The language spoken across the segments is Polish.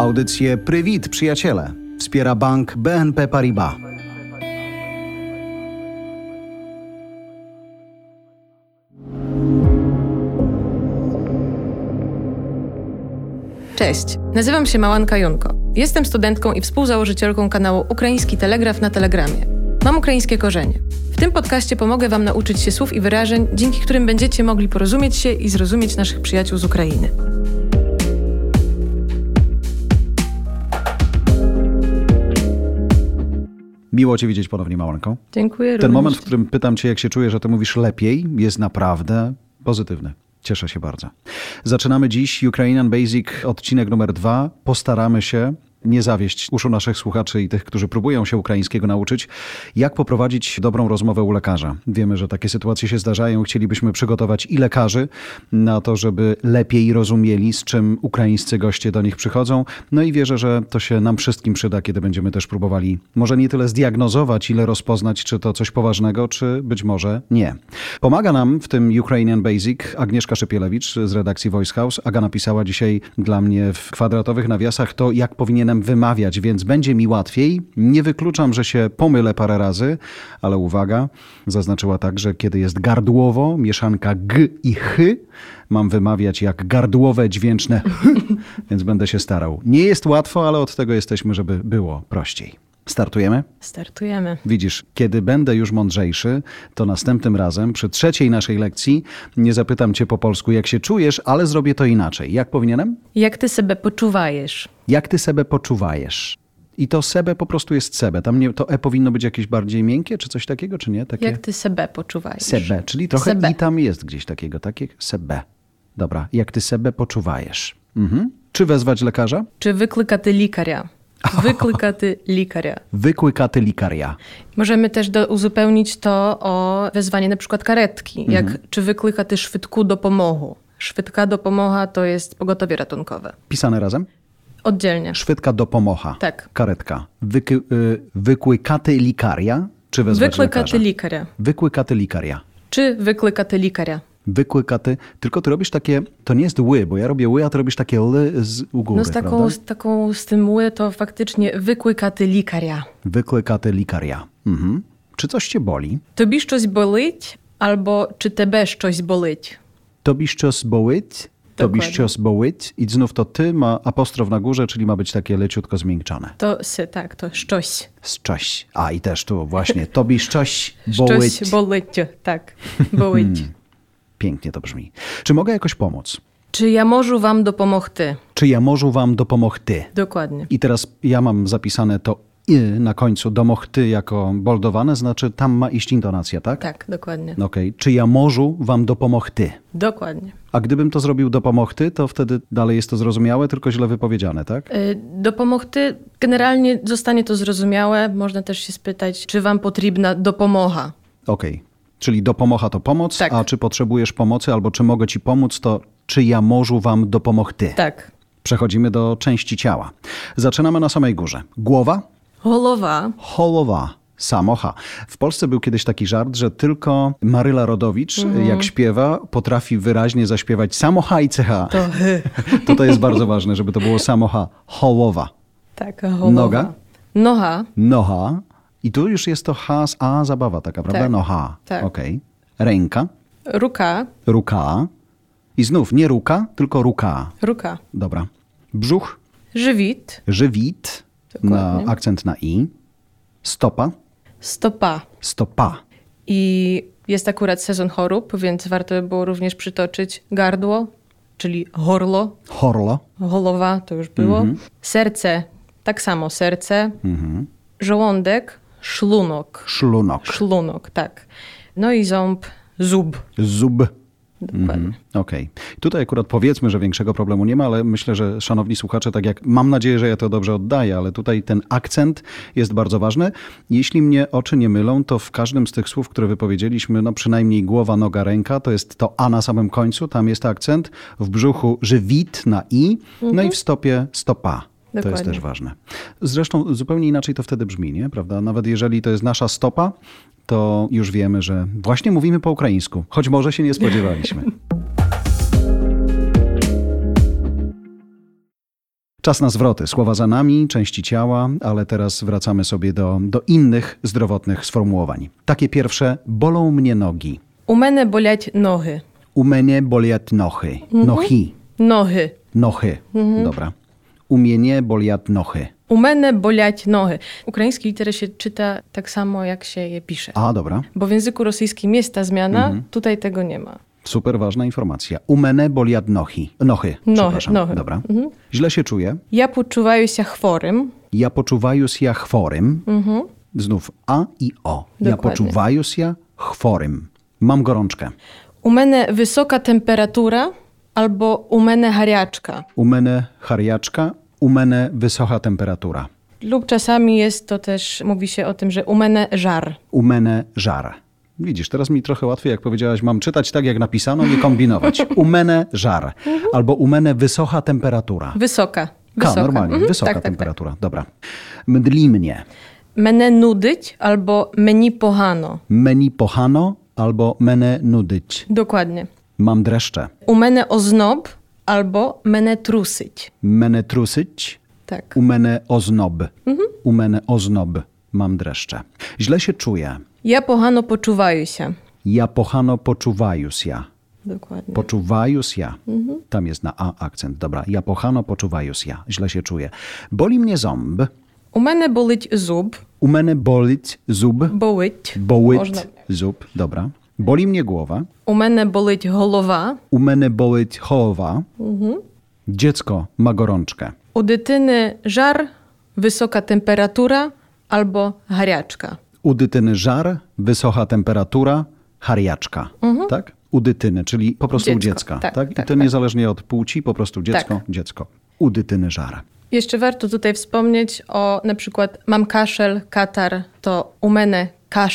Audycję Prywit, przyjaciele. Wspiera bank BNP Paribas. Cześć, nazywam się Małanka Junko. Jestem studentką i współzałożycielką kanału Ukraiński Telegraf na Telegramie. Mam ukraińskie korzenie. W tym podcaście pomogę Wam nauczyć się słów i wyrażeń, dzięki którym będziecie mogli porozumieć się i zrozumieć naszych przyjaciół z Ukrainy. Miło Cię widzieć ponownie, Małanko. Dziękuję również. Ten moment, w którym pytam Cię, jak się czujesz, że Ty mówisz lepiej, jest naprawdę pozytywny. Cieszę się bardzo. Zaczynamy dziś Ukrainian Basic, odcinek numer 2. Postaramy się nie zawieść uszu naszych słuchaczy i tych, którzy próbują się ukraińskiego nauczyć, jak poprowadzić dobrą rozmowę u lekarza. Wiemy, że takie sytuacje się zdarzają. Chcielibyśmy przygotować i lekarzy na to, żeby lepiej rozumieli, z czym ukraińscy goście do nich przychodzą. No i wierzę, że to się nam wszystkim przyda, kiedy będziemy też próbowali może nie tyle zdiagnozować, ile rozpoznać, czy to coś poważnego, czy być może nie. Pomaga nam w tym Ukrainian Basic Agnieszka Szypielewicz z redakcji Voice House. Aga napisała dzisiaj dla mnie w kwadratowych nawiasach to, jak powinienem wymawiać, więc będzie mi łatwiej. Nie wykluczam, że się pomylę parę razy, ale uwaga, zaznaczyła tak, że kiedy jest gardłowo, mieszanka g i ch, mam wymawiać jak gardłowe dźwięczne więc będę się starał. Nie jest łatwo, ale od tego jesteśmy, żeby było prościej. Startujemy? Startujemy. Widzisz, kiedy będę już mądrzejszy, to następnym razem, przy trzeciej naszej lekcji, nie zapytam Cię po polsku, jak się czujesz, ale zrobię to inaczej. Jak powinienem? Jak ty sebe poczuwajesz? Jak ty sebe poczuwajesz? I to sebe po prostu jest sebe. Tam nie, to powinno być jakieś bardziej miękkie, czy coś takiego, czy nie? Takie... Jak ty sebe poczuwajesz? Sebe, czyli trochę Sebe. i tam jest gdzieś takiego, takie sebe. Dobra, jak ty sebe poczuwajesz? Mhm. Czy wezwać lekarza? Czy викликати лікаря? Викликати лікаря. Wykłykate likaria. Możemy też uzupełnić to o wezwanie na przykład karetki. Jak czy викликати швидку допомогу? Szwydka допомога to jest pogotowie ratunkowe. Pisane razem? Oddzielnie. Szwydka dopomocha. Tak. Karetka. Wykłykate likaria? Czy wezwać lekarza? Викликати лікаря. Wykłykate likaria. Czy викликати лікаря? Wykłykaty, tylko ty robisz takie, to nie jest ły, bo ja robię ły, a ty robisz takie ly u góry, No z tym ły to faktycznie викликати лікаря. Wykłykaty likaria. Mhm. Czy coś cię boli? Тобі щось болить albo czy тебе щось болить? Tobie щось болить? Tobie Dokładnie. щось болить? I znów to ty ma apostrof na górze, czyli ma być takie leciutko zmiękczane. To tak, to szczось. Z cześć. A i też tu właśnie, tobie szczось bolить. Szczось болить, tak. Болить. Pięknie to brzmi. Czy mogę jakoś pomóc? Czy ja можу вам допомогти? Czy ja możу wam dopomogty? Dokładnie. I teraz ja mam zapisane to na końcu domochty jako boldowane, znaczy tam ma iść intonacja, tak? Tak, dokładnie. Okej. Czy ja możu wam dopomogty? Dokładnie. A gdybym to zrobił dopomogty, to wtedy dalej jest to zrozumiałe, tylko źle wypowiedziane, tak? Допомогти, generalnie zostanie to zrozumiałe. Można też się spytać, czy wam potrzebna допомога? Okej. Czyli dopomocha to pomoc, Tak. a czy potrzebujesz pomocy, albo czy mogę ci pomóc, to czy ja możu wam dopomogty? Tak. Przechodzimy do części ciała. Zaczynamy na samej górze. Głowa, Голова. holowa, samocha. W Polsce był kiedyś taki żart, że tylko Maryla Rodowicz, jak śpiewa, potrafi wyraźnie zaśpiewać samocha i cecha. To jest bardzo ważne, żeby to było samocha, hołowa. Tak, голова. Noga? Noga. Noha. I tu już jest to H z A zabawa taka, prawda? Tak. Noha. Tak. Okej. Ręka, Ruka. ruka. I znów nie ruka, tylko ruka. Ruka. Dobra. Brzuch, Żywit. żywit, Dokładnie. na akcent na i. Stopa, Stopa. stopa. I jest akurat sezon chorób, więc warto by było również przytoczyć gardło, czyli horlo. Horlo, Głowa to już było. Serce, tak samo serce. Żołądek, szlunok. szlunok, Szlunok, tak. No i ząb, zub. zub. Dokładnie. Okej. Tutaj akurat powiedzmy, że większego problemu nie ma, ale myślę, że szanowni słuchacze, tak jak mam nadzieję, że ja to dobrze oddaję, ale tutaj ten akcent jest bardzo ważny. Jeśli mnie oczy nie mylą, to w każdym z tych słów, które wypowiedzieliśmy, no przynajmniej głowa, noga, ręka, to jest to a na samym końcu, tam jest akcent. W brzuchu żywit na i, no i w stopie stopa. To jest Dokładnie. też ważne. Zresztą zupełnie inaczej to wtedy brzmi, nie? Prawda? Nawet jeżeli to jest nasza stopa, to już wiemy, że właśnie mówimy po ukraińsku, choć może się nie spodziewaliśmy. Czas na zwroty. Słowa za nami, części ciała, ale teraz wracamy sobie do innych zdrowotnych sformułowań. Takie pierwsze, bolą mnie nogi. У мене болять ноги. U mnie boliat nohy. Nohi. Ноги. Nochy. Dobra. U mnie boliat nohy. У мене болять ноги. Ukraińskie litery się czyta tak samo, jak się je pisze. A, dobra. Bo w języku rosyjskim jest ta zmiana, tutaj tego nie ma. Super ważna informacja. U mnie boliat nohy. Nochy. Przepraszam. Nohy. Dobra. Źle się czuję. Я почуваюся хворим. Ja poczuwаю się chworym. Znów A i O. Ja Dokładnie. poczuwаю się chworym. Mam gorączkę. У мене висока температура albo у мене гарячка. U mnie harjaczka. U mnie wysoka temperatura. Lub czasami jest to też, mówi się o tym, że u мене żar. U mnie żar. Widzisz, teraz mi trochę łatwiej, jak powiedziałaś, mam czytać tak, jak napisano, nie kombinować. U mnie żar. Albo u mnie wysoka temperatura. Wysoka. Normalnie, wysoka tak. temperatura. Dobra. Mdli mnie. Мене нудить albo meni pogano. Meni pohano albo mene nudyć. Dokładnie. Mam dreszcze. У мене озноб albo мене трусить. Mene trusyć. Tak. U mnie oznob. U mnie oznob. Mam dreszcze. Źle się czuję. Я погано почуваюся. Ja pohano poczuwaju się. Dokładnie. Poczuwaju się. Tam jest na A akcent. Dobra. Ja pohano poczuwaju się. Źle się czuję. Boli mnie ząb. У мене болить зуб. U mnie bolić zub. Болить. Bołyt Można. zub. Dobra. Boli mnie głowa. У мене болить голова. U mnie bolić chowa. Dziecko ma gorączkę. У дитини жар, висока температура albo гарячка. U dytyny żar, wysoka temperatura, harjaczka. Tak? U dytyny, czyli po prostu u Dziecko. dziecka. Tak, I tak, to niezależnie od płci, po prostu dziecko, Tak. dziecko. U dytyny żar. Jeszcze warto tutaj wspomnieć o na przykład mam kaszel, katar, to u мене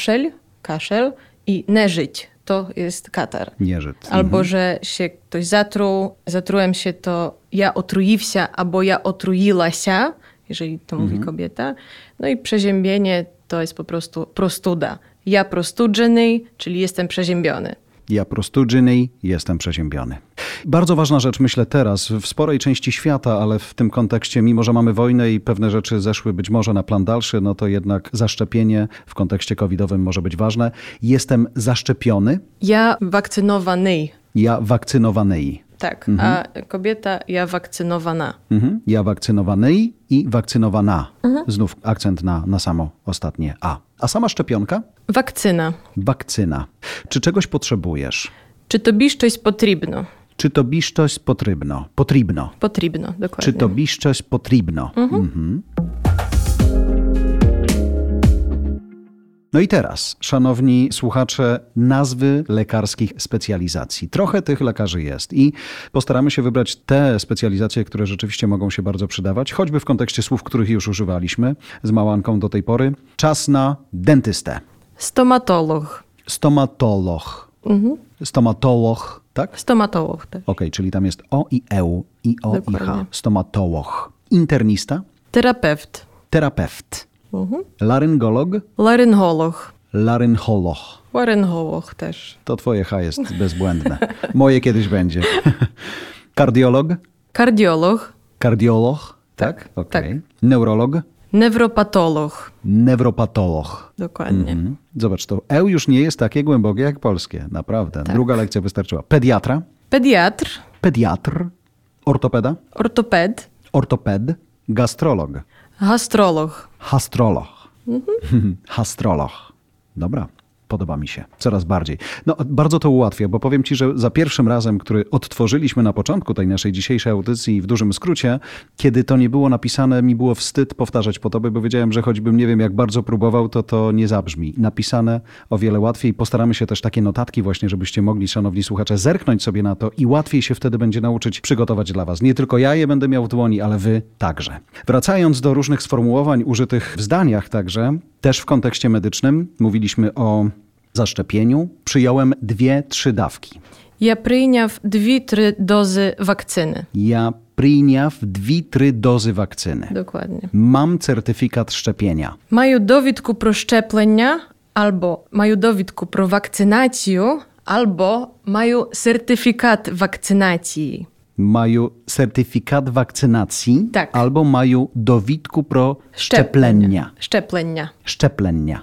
kaszel i neżyć, to jest katar. Nieżyt. Albo, że się ktoś zatruł, zatrułem się, to ja otruiwся, albo ja otruiłaся, jeżeli to mówi kobieta. No i przeziębienie to jest po prostu prostuda. Ja prostudžený, czyli jestem przeziębiony. Ja prostudżyny, jestem przeziębiony. Bardzo ważna rzecz, myślę teraz, w sporej części świata, ale w tym kontekście, mimo że mamy wojnę i pewne rzeczy zeszły być może na plan dalszy, no to jednak zaszczepienie w kontekście covidowym może być ważne. Jestem zaszczepiony, Ja wakcynowany. ja wakcynowany. Tak, a kobieta ja wakcynowana. Ja wakcynowany i wakcynowana. Znów akcent na samo ostatnie A. A sama szczepionka? Wakcyna. Wakcyna. Czy czegoś potrzebujesz? Czy tobі щось потрібно? Czy tobie coś potrzebno? Potrzebno. Potrzebno, dokładnie. Czy tobie coś potrzebno? No i teraz, szanowni słuchacze, nazwy lekarskich specjalizacji. Trochę tych lekarzy jest i postaramy się wybrać te specjalizacje, które rzeczywiście mogą się bardzo przydawać, choćby w kontekście słów, których już używaliśmy z Małanką do tej pory. Czas na dentystę. Stomatolog. Stomatolog. Stomatolog, tak? Stomatolog też. Okej, czyli tam jest O i EU, i O i H. Dokładnie. Stomatolog. Internista. Terapeut. Terapeut. Laryngolog. Laryngolog. Laryngolog. Laryngolog też. To twoje H jest bezbłędne. Moje kiedyś będzie. Kardiolog. Kardiolog. Kardiolog. Tak? Okej. Neurolog. Newropatolog. Newropatolog. Dokładnie. Zobacz, to EU już nie jest takie głębokie jak polskie. Naprawdę. Druga lekcja wystarczyła. Pediatra. Pediatr. Pediatr. Ortopeda. Ortoped. Ortoped. Gastrolog. Gastrolog. Hastrolog. Hastrolog. Dobra, podoba mi się. Coraz bardziej. No, bardzo to ułatwia, bo powiem ci, że za pierwszym razem, który odtworzyliśmy na początku tej naszej dzisiejszej audycji w dużym skrócie, kiedy to nie było napisane, mi było wstyd powtarzać po tobie, bo wiedziałem, że choćbym nie wiem jak bardzo próbował, to nie zabrzmi. Napisane o wiele łatwiej. Postaramy się też takie notatki właśnie, żebyście mogli, szanowni słuchacze, zerknąć sobie na to i łatwiej się wtedy będzie nauczyć przygotować dla was. Nie tylko ja je będę miał w dłoni, ale wy także. Wracając do różnych sformułowań użytych w zdaniach także, też w kontekście medycznym, mówiliśmy o zaszczepieniu. Przyjąłem 2-3 dawki. Ja прийняв 2-3 dozy wakcyny. Ja przyjąłem 2-3 dozy wakcyny. Dokładnie. Mam certyfikat szczepienia. Маю довідку про щеплення, albo маю довідку про вакцинацію, albo маю сертифікат вакцинації. Mają certyfikat wakcynacji Tak. albo mają dowidku pro szczeplenia. Szczeplenia.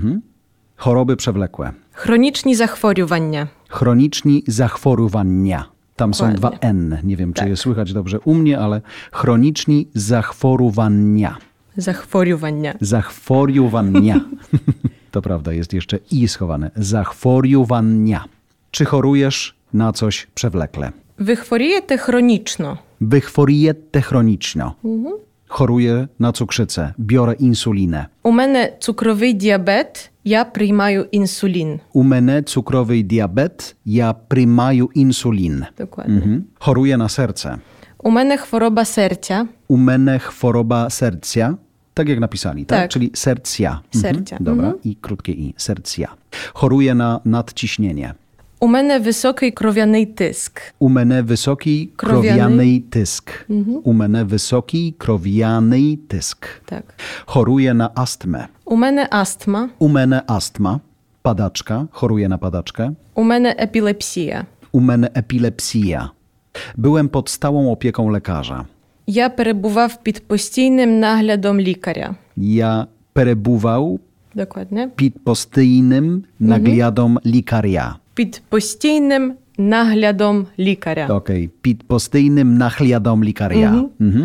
Choroby przewlekłe. Chroniczni zachorowania. Chroniczni zachorowania. Tam są Dokładnie. 2 N. Nie wiem, czy Tak. je słychać dobrze u mnie, ale chroniczni zachorowania. Zachorowania. Zachorowania. To prawda, jest jeszcze i schowane. Zachorowania. Czy chorujesz na coś przewlekle? Wy chorujecie chroniczno. Wychworiete chroniczno. Choruję na cukrzycę. Biorę insulinę. У мене цукровий діабет, я приймаю інсулін. U mnie cukrowy diabet, ja przyjmuję insulin. Dokładnie. Choruję na serce. У мене хвороба серця. U mnie choroba serca. Tak jak napisali, tak? Tak. Czyli sercja. Sercia. Dobra. I krótkie i. Sercja. Choruję na nadciśnienie. У мене високий кров'яний тиск. U mnie wysoki Krowiany. krowiany tysk. U mnie wysoki krowiany tysk. Так. Choruję na astmę. У мене астма. U mnie astma. Padaczka. Choruję na padaczkę. У мене епілепсія. U mnie epilepsja. Byłem pod stałą opieką lekarza. Я перебував під постійним наглядом лікаря. Ja перебував Dokładnie. pід постійним наглядом лікаря. Під постійним наглядом лікаря. Okej, pід постійним наглядом лікаря.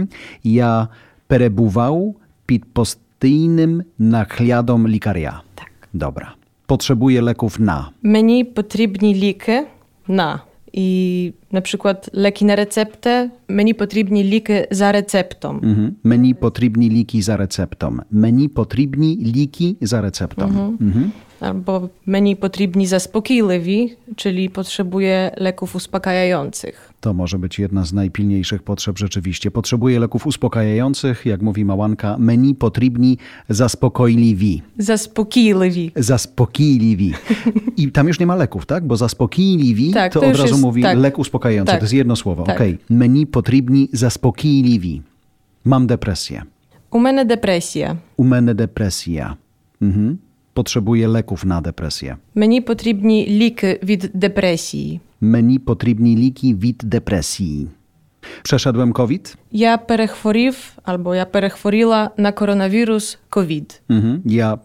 Ja перебував pід постійним наглядом лікаря. Так. Dobra. Potrzebuję leków na. Мені потрібні ліки на. І, наприклад, ліки на рецепти, мені потрібні ліки за рецептом. Meni potrzebni liki za receptą. Meni potrzebni liki za receptą. Albo mені потрібні заспокійливі, czyli potrzebuję leków uspokajających. To może być jedna z najpilniejszych potrzeb rzeczywiście. Potrzebuję leków uspokajających, jak mówi Małanka. Meni potrzebni zaspokojliwi. Zaspokійливі. Zaspokojliwi. I tam już nie ma leków, tak? Bo zaspokojliwi Tak, to to od już razu jest- mówi tak. lek uspokajający. Tak. To jest jedno słowo. Tak. Okej. Meni potrzebni zaspokojliwi. Mam depresję. У мене депресія. U mnie depresja. Potrzebuję leków na depresję. Мені потрібні ліки від депресії. Meni potrzebni liki від depresji. Przeszedłem COVID. Я перехворів, або я перехворіла на коронавірус ковід. Ja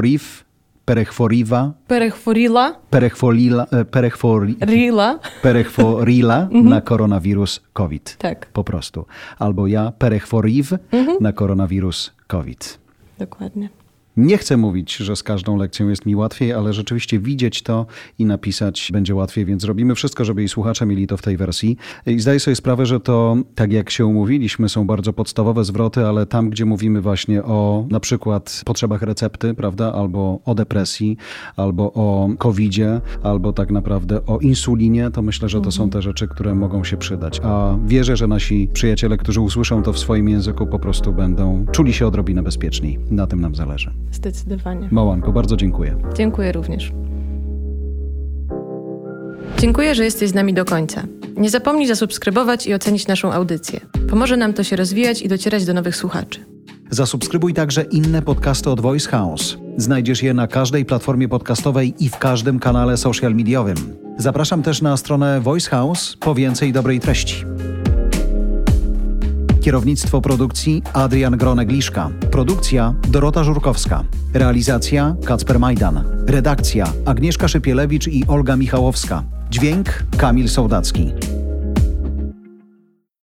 perechworiwa, Перехворіла, perechworila na koronawirus COVID. Так. Po prostu. Albo ja perechworiw na koronawirus COVID. Dokładnie. Nie chcę mówić, że z każdą lekcją jest mi łatwiej, ale rzeczywiście widzieć to i napisać będzie łatwiej, więc robimy wszystko, żeby i słuchacze mieli to w tej wersji. I zdaję sobie sprawę, że to, tak jak się umówiliśmy, są bardzo podstawowe zwroty, ale tam, gdzie mówimy właśnie o na przykład potrzebach recepty, prawda, albo o depresji, albo o COVID-zie, albo tak naprawdę o insulinie, to myślę, że to są te rzeczy, które mogą się przydać. A wierzę, że nasi przyjaciele, którzy usłyszą to w swoim języku, po prostu będą czuli się odrobinę bezpieczniej. Na tym nam zależy. Zdecydowanie. Małanko, bardzo dziękuję. Dziękuję również. Dziękuję, że jesteś z nami do końca. Nie zapomnij zasubskrybować i ocenić naszą audycję. Pomoże nam to się rozwijać i docierać do nowych słuchaczy. Zasubskrybuj także inne podcasty od Voice House. Znajdziesz je na każdej platformie podcastowej i w każdym kanale social mediowym. Zapraszam też na stronę Voice House po więcej dobrej treści. Kierownictwo produkcji Adrian Gronek-Liszka. Produkcja Dorota Żurkowska. Realizacja Kacper Majdan. Redakcja Agnieszka Szypielewicz i Olga Michałowska. Dźwięk Kamil Sołdacki.